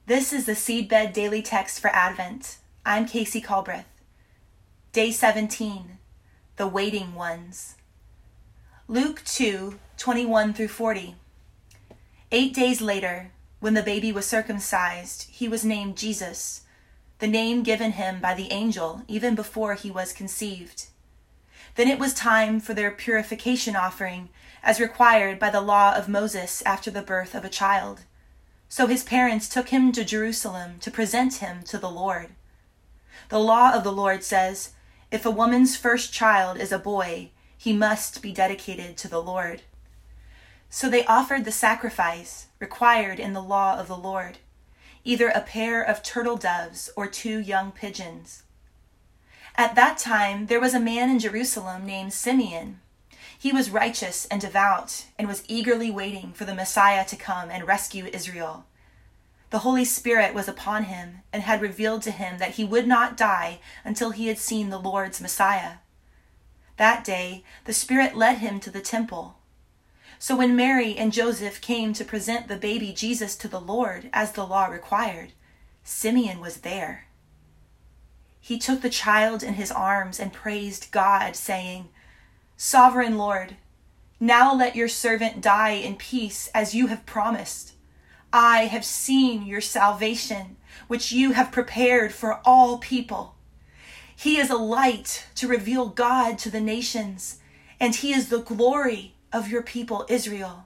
This is the Seedbed Daily Text for Advent. I'm Casey Culbreth. Day 17, The Waiting Ones. Luke 2:21 through 40. 8 days later, when the baby was circumcised, he was named Jesus, the name given him by the angel even before he was conceived. Then it was time for their purification offering, as required by the law of Moses after the birth of a child. So his parents took him to Jerusalem to present him to the Lord. The law of the Lord says, if a woman's first child is a boy, he must be dedicated to the Lord. So they offered the sacrifice required in the law of the Lord, either a pair of turtle doves or 2 young pigeons. At that time, there was a man in Jerusalem named Simeon. He was righteous and devout and was eagerly waiting for the Messiah to come and rescue Israel. The Holy Spirit was upon him and had revealed to him that he would not die until he had seen the Lord's Messiah. That day, the Spirit led him to the temple. So when Mary and Joseph came to present the baby Jesus to the Lord as the law required, Simeon was there. He took the child in his arms and praised God, saying, Sovereign Lord, now let your servant die in peace as you have promised. I have seen your salvation, which you have prepared for all people. He is a light to reveal God to the nations, and he is the glory of your people Israel.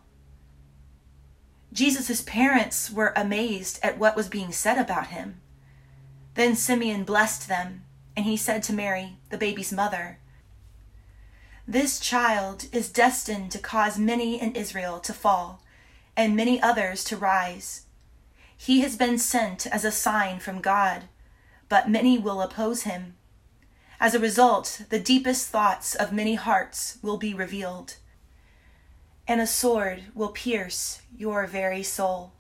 Jesus' parents were amazed at what was being said about him. Then Simeon blessed them, and he said to Mary, the baby's mother, This child is destined to cause many in Israel to fall, and many others to rise. He has been sent as a sign from God, but many will oppose him. As a result, the deepest thoughts of many hearts will be revealed, and a sword will pierce your very soul.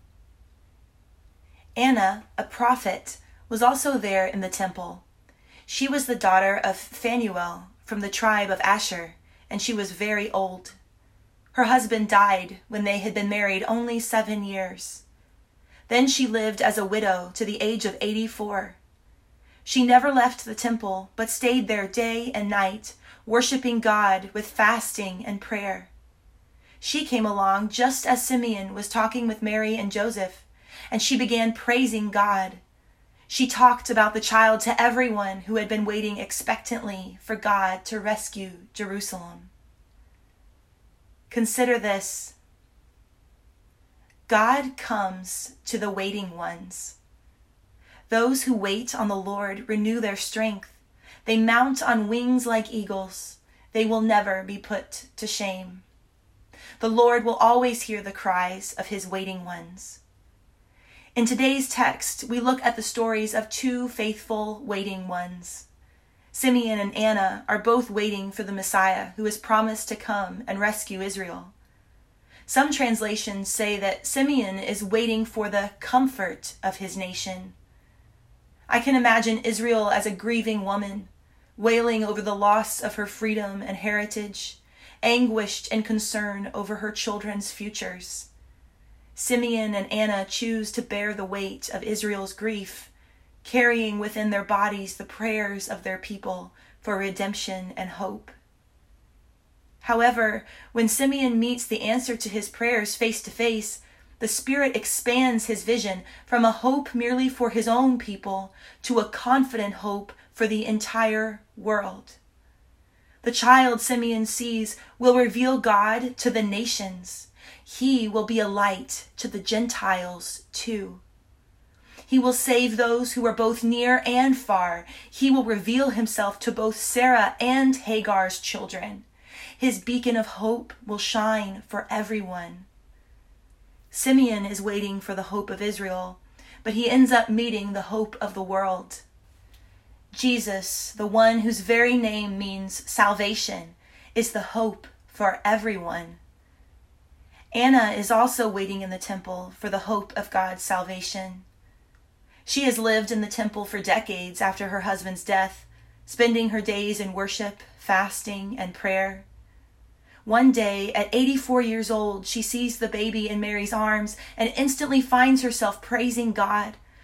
Anna, a prophet, was also there in the temple. She was the daughter of Phanuel from the tribe of Asher, and she was very old. Her husband died when they had been married only 7 years. Then she lived as a widow to the age of 84. She never left the temple, but stayed there day and night, worshiping God with fasting and prayer. She came along just as Simeon was talking with Mary and Joseph, and she began praising God. She talked about the child to everyone who had been waiting expectantly for God to rescue Jerusalem. Consider this. God comes to the waiting ones. Those who wait on the Lord renew their strength. They mount on wings like eagles. They will never be put to shame. The Lord will always hear the cries of his waiting ones. In today's text, we look at the stories of 2 faithful waiting ones. Simeon and Anna are both waiting for the Messiah who is promised to come and rescue Israel. Some translations say that Simeon is waiting for the comfort of his nation. I can imagine Israel as a grieving woman, wailing over the loss of her freedom and heritage, anguished and concerned over her children's futures. Simeon and Anna choose to bear the weight of Israel's grief, carrying within their bodies the prayers of their people for redemption and hope. However, when Simeon meets the answer to his prayers face to face, the Spirit expands his vision from a hope merely for his own people to a confident hope for the entire world. The child Simeon sees will reveal God to the nations. He will be a light to the Gentiles too. He will save those who are both near and far. He will reveal himself to both Sarah and Hagar's children. His beacon of hope will shine for everyone. Simeon is waiting for the hope of Israel, but he ends up meeting the hope of the world. Jesus, the one whose very name means salvation, is the hope for everyone. Anna is also waiting in the temple for the hope of God's salvation. She has lived in the temple for decades after her husband's death, spending her days in worship, fasting, and prayer. One day, at 84 years old, she sees the baby in Mary's arms and instantly finds herself praising God,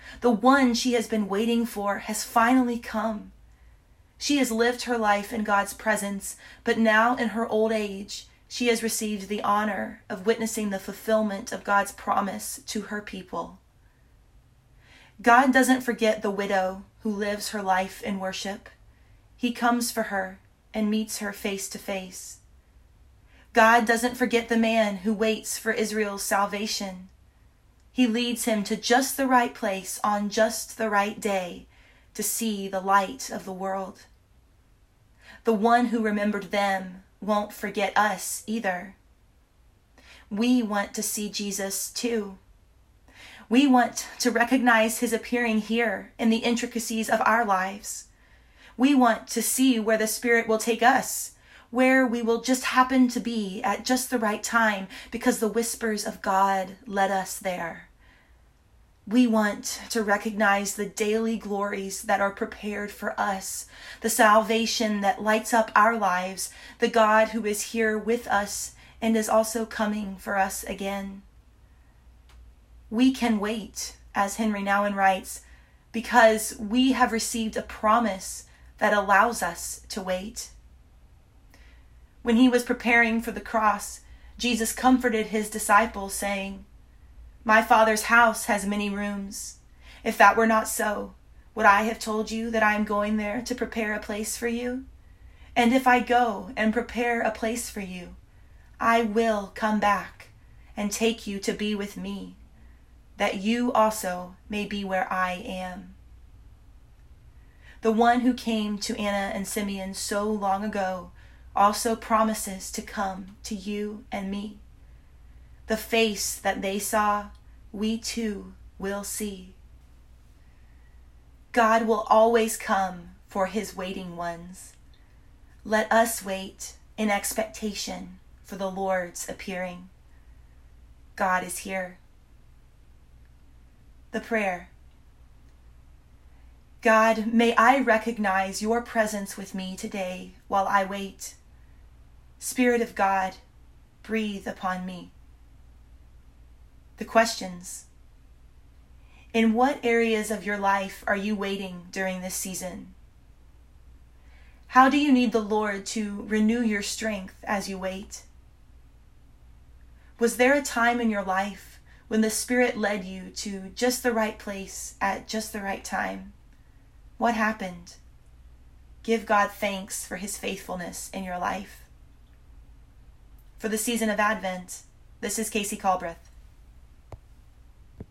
The one she has been waiting for has finally come. She has lived her life in God's presence, but now in her old age, she has received the honor of witnessing the fulfillment of God's promise to her people. God doesn't forget the widow who lives her life in worship. He comes for her and meets her face to face. God doesn't forget the man who waits for Israel's salvation. He leads him to just the right place on just the right day to see the light of the world. The one who remembered them won't forget us either. We want to see Jesus too. We want to recognize his appearing here in the intricacies of our lives. We want to see where the Spirit will take us, where we will just happen to be at just the right time because the whispers of God led us there. We want to recognize the daily glories that are prepared for us, the salvation that lights up our lives, the God who is here with us and is also coming for us again. We can wait, as Henry Nouwen writes, because we have received a promise that allows us to wait. When he was preparing for the cross, Jesus comforted his disciples, saying, "My Father's house has many rooms. If that were not so, would I have told you that I am going there to prepare a place for you? And if I go and prepare a place for you, I will come back and take you to be with me, that you also may be where I am." The one who came to Anna and Simeon so long ago also promises to come to you and me. The face that they saw, we too will see. God will always come for his waiting ones. Let us wait in expectation for the Lord's appearing. God is here. The prayer. God, may I recognize your presence with me today while I wait. Spirit of God, breathe upon me. The questions. In what areas of your life are you waiting during this season? How do you need the Lord to renew your strength as you wait? Was there a time in your life when the Spirit led you to just the right place at just the right time? What happened? Give God thanks for his faithfulness in your life. For the season of Advent, this is Casey Colbreth.